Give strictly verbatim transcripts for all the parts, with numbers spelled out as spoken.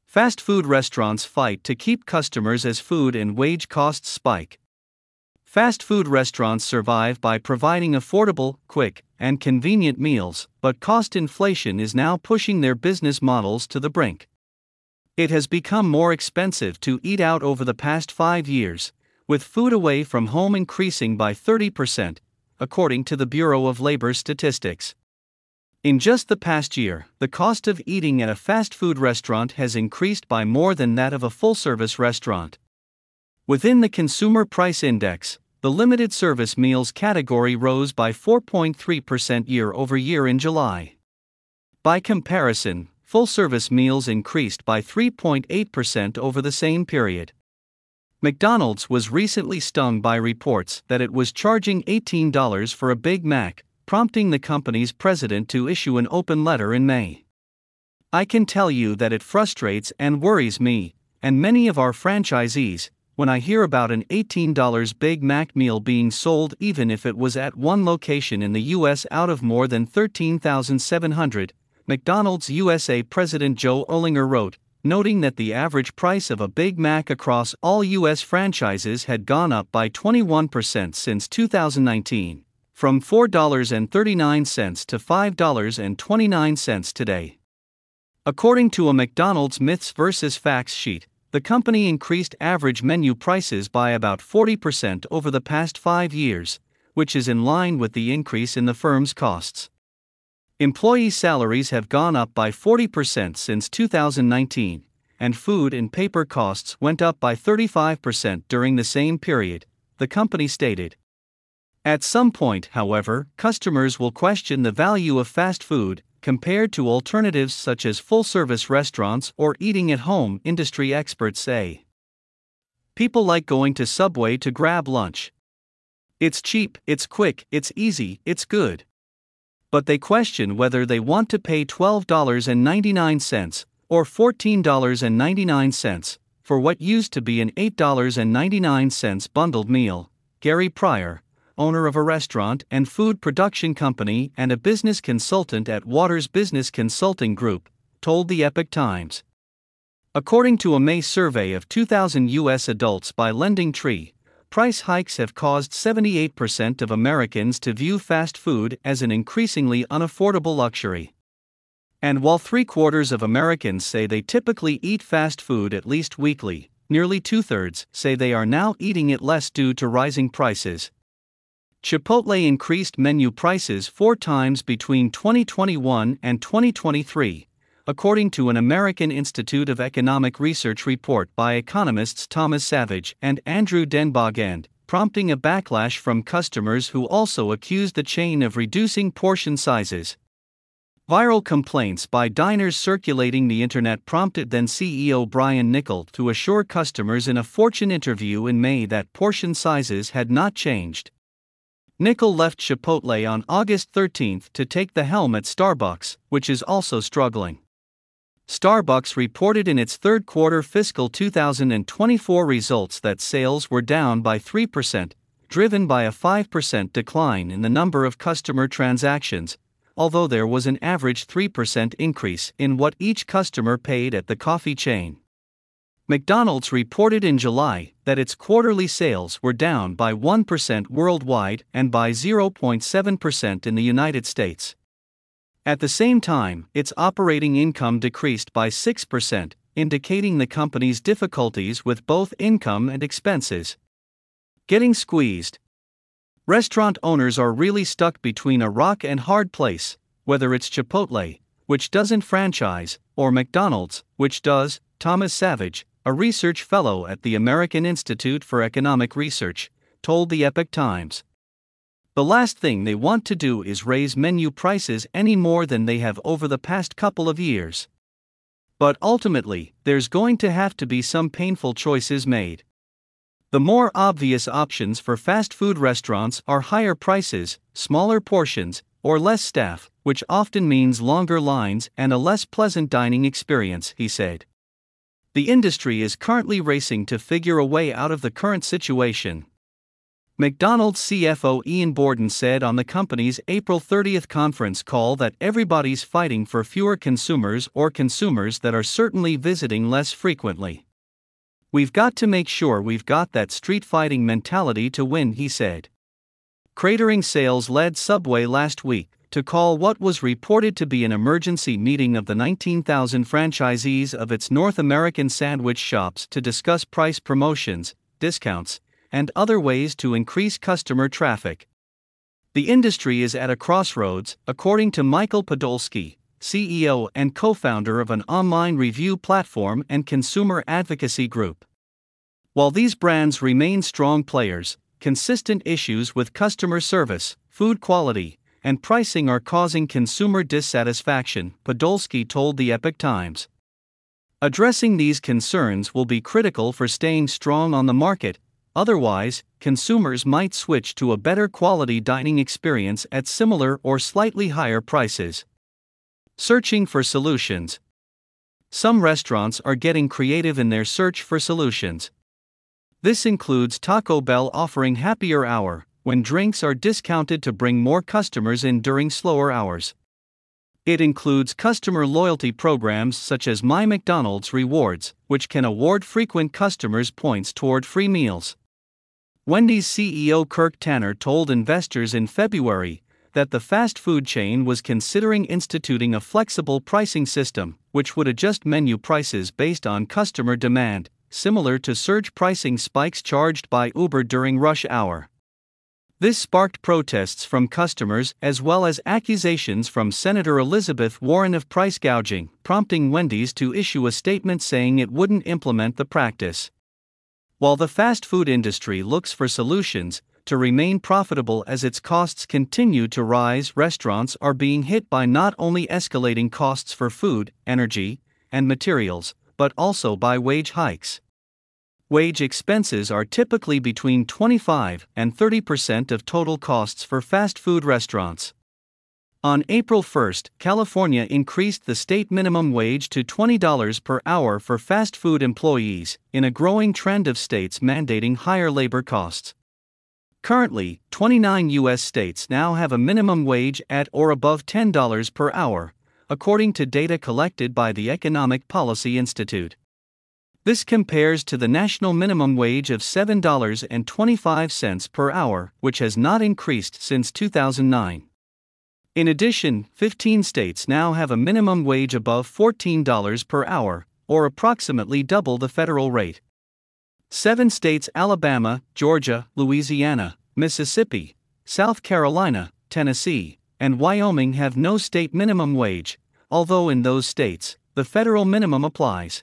Fast food restaurants fight to keep customers as food and wage costs spike. Fast food restaurants survive by providing affordable, quick, and convenient meals, but cost inflation is now pushing their business models to the brink. It has become more expensive to eat out over the past five years, with food away from home increasing by thirty percent, according to the Bureau of Labor Statistics. In just the past year, the cost of eating at a fast food restaurant has increased by more than that of a full-service restaurant. Within the Consumer Price Index, the limited service meals category rose by four point three percent year over year in July. By comparison, full-service meals increased by three point eight percent over the same period. McDonald's was recently stung by reports that it was charging eighteen dollars for a Big Mac, prompting the company's president to issue an open letter in May. "I can tell you that it frustrates and worries me, and many of our franchisees, when I hear about an eighteen dollar Big Mac meal being sold even if it was at one location in the U S out of more than thirteen thousand seven hundred, McDonald's U S A President Joe Erlinger wrote, noting that the average price of a Big Mac across all U S franchises had gone up by twenty-one percent since two thousand nineteen. From four dollars and thirty-nine cents to five dollars and twenty-nine cents today. According to a McDonald's Myths versus Facts sheet, the company increased average menu prices by about forty percent over the past five years, which is in line with the increase in the firm's costs. Employee salaries have gone up by forty percent since two thousand nineteen, and food and paper costs went up by thirty-five percent during the same period, the company stated. At some point, however, customers will question the value of fast food compared to alternatives such as full-service restaurants or eating at home, industry experts say. People like going to Subway to grab lunch. It's cheap, it's quick, it's easy, it's good. But they question whether they want to pay twelve dollars and ninety-nine cents or fourteen dollars and ninety-nine cents for what used to be an eight dollars and ninety-nine cents bundled meal. Gary Pryor, owner of a restaurant and food production company and a business consultant at Waters Business Consulting Group, told the Epoch Times. According to a May survey of two thousand U S adults by LendingTree, price hikes have caused seventy-eight percent of Americans to view fast food as an increasingly unaffordable luxury. And while three-quarters of Americans say they typically eat fast food at least weekly, nearly two-thirds say they are now eating it less due to rising prices. Chipotle increased menu prices four times between twenty twenty-one and twenty twenty-three, according to an American Institute of Economic Research report by economists Thomas Savage and Andrew Denbogand, prompting a backlash from customers who also accused the chain of reducing portion sizes. Viral complaints by diners circulating the internet prompted then C E O Brian Niccol to assure customers in a Fortune interview in May that portion sizes had not changed. Niccol left Chipotle on August thirteenth to take the helm at Starbucks, which is also struggling. Starbucks reported in its third quarter fiscal two thousand twenty-four results that sales were down by three percent, driven by a five percent decline in the number of customer transactions, although there was an average three percent increase in what each customer paid at the coffee chain. McDonald's reported in July that its quarterly sales were down by one percent worldwide and by zero point seven percent in the United States. At the same time, its operating income decreased by six percent, indicating the company's difficulties with both income and expenses. Getting squeezed. Restaurant owners are really stuck between a rock and hard place, whether it's Chipotle, which doesn't franchise, or McDonald's, which does, Thomas Savage, a research fellow at the American Institute for Economic Research, told the Epoch Times. The last thing they want to do is raise menu prices any more than they have over the past couple of years. But ultimately, there's going to have to be some painful choices made. The more obvious options for fast food restaurants are higher prices, smaller portions, or less staff, which often means longer lines and a less pleasant dining experience, he said. The industry is currently racing to figure a way out of the current situation. McDonald's C F O Ian Borden said on the company's April thirtieth conference call that everybody's fighting for fewer consumers or consumers that are certainly visiting less frequently. "We've got to make sure we've got that street fighting mentality to win," he said. Cratering sales led Subway last week to call what was reported to be an emergency meeting of the nineteen thousand franchisees of its North American sandwich shops to discuss price promotions, discounts, and other ways to increase customer traffic. The industry is at a crossroads, according to Michael Podolsky, C E O and co-founder of an online review platform and consumer advocacy group. While these brands remain strong players, consistent issues with customer service, food quality, and pricing are causing consumer dissatisfaction, Podolsky told the Epoch Times. Addressing these concerns will be critical for staying strong on the market. Otherwise, consumers might switch to a better quality dining experience at similar or slightly higher prices. Searching for solutions. Some restaurants are getting creative in their search for solutions. This includes Taco Bell offering happier hour, when drinks are discounted to bring more customers in during slower hours. It includes customer loyalty programs such as My McDonald's Rewards, which can award frequent customers points toward free meals. Wendy's C E O Kirk Tanner told investors in February that the fast food chain was considering instituting a flexible pricing system, which would adjust menu prices based on customer demand, similar to surge pricing spikes charged by Uber during rush hour. This sparked protests from customers as well as accusations from Senator Elizabeth Warren of price gouging, prompting Wendy's to issue a statement saying it wouldn't implement the practice. While the fast food industry looks for solutions to remain profitable as its costs continue to rise, restaurants are being hit by not only escalating costs for food, energy, and materials, but also by wage hikes. Wage expenses are typically between twenty-five and thirty percent of total costs for fast food restaurants. On April first, California increased the state minimum wage to twenty dollars per hour for fast food employees, in a growing trend of states mandating higher labor costs. Currently, twenty-nine U S states now have a minimum wage at or above ten dollars per hour, according to data collected by the Economic Policy Institute. This compares to the national minimum wage of seven dollars and twenty-five cents per hour, which has not increased since two thousand nine. In addition, fifteen states now have a minimum wage above fourteen dollars per hour, or approximately double the federal rate. Seven states, Alabama, Georgia, Louisiana, Mississippi, South Carolina, Tennessee, and Wyoming have no state minimum wage, although in those states, the federal minimum applies.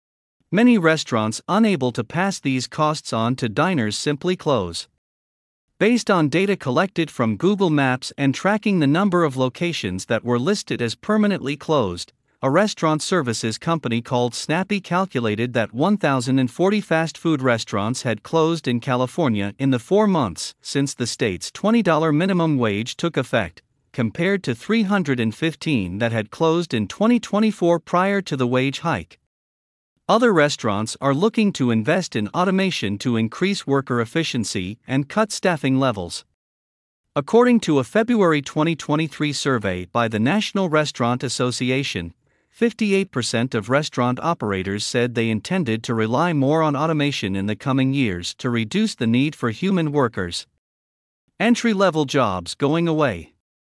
Many restaurants unable to pass these costs on to diners simply close. Based on data collected from Google Maps and tracking the number of locations that were listed as permanently closed, a restaurant services company called Snappy calculated that one thousand forty fast food restaurants had closed in California in the four months since the state's twenty dollars minimum wage took effect, compared to three hundred fifteen that had closed in twenty twenty-four prior to the wage hike. Other restaurants are looking to invest in automation to increase worker efficiency and cut staffing levels. According to a February twenty twenty-three survey by the National Restaurant Association, fifty-eight percent of restaurant operators said they intended to rely more on automation in the coming years to reduce the need for human workers. Entry-level jobs going away.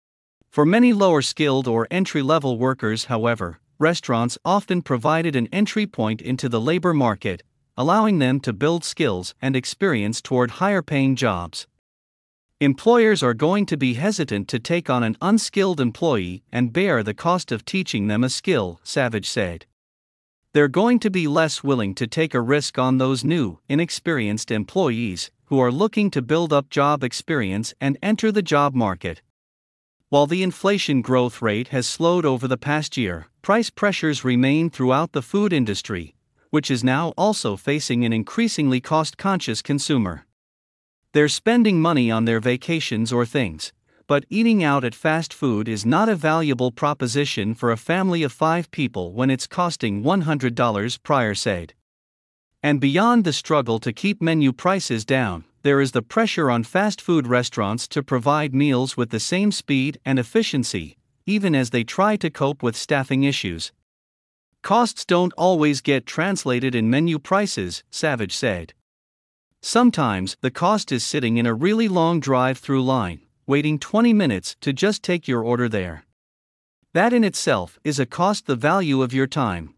For many lower-skilled or entry-level workers, however, restaurants often provided an entry point into the labor market, allowing them to build skills and experience toward higher-paying jobs. Employers are going to be hesitant to take on an unskilled employee and bear the cost of teaching them a skill, Savage said. They're going to be less willing to take a risk on those new, inexperienced employees who are looking to build up job experience and enter the job market. While the inflation growth rate has slowed over the past year, price pressures remain throughout the food industry, which is now also facing an increasingly cost-conscious consumer. They're spending money on their vacations or things, but eating out at fast food is not a valuable proposition for a family of five people when it's costing one hundred dollars, Pryor said. And beyond the struggle to keep menu prices down, there is the pressure on fast food restaurants to provide meals with the same speed and efficiency, even as they try to cope with staffing issues. Costs don't always get translated in menu prices, Savage said. Sometimes the cost is sitting in a really long drive-through line, waiting twenty minutes to just take your order there. That in itself is a cost the value of your time.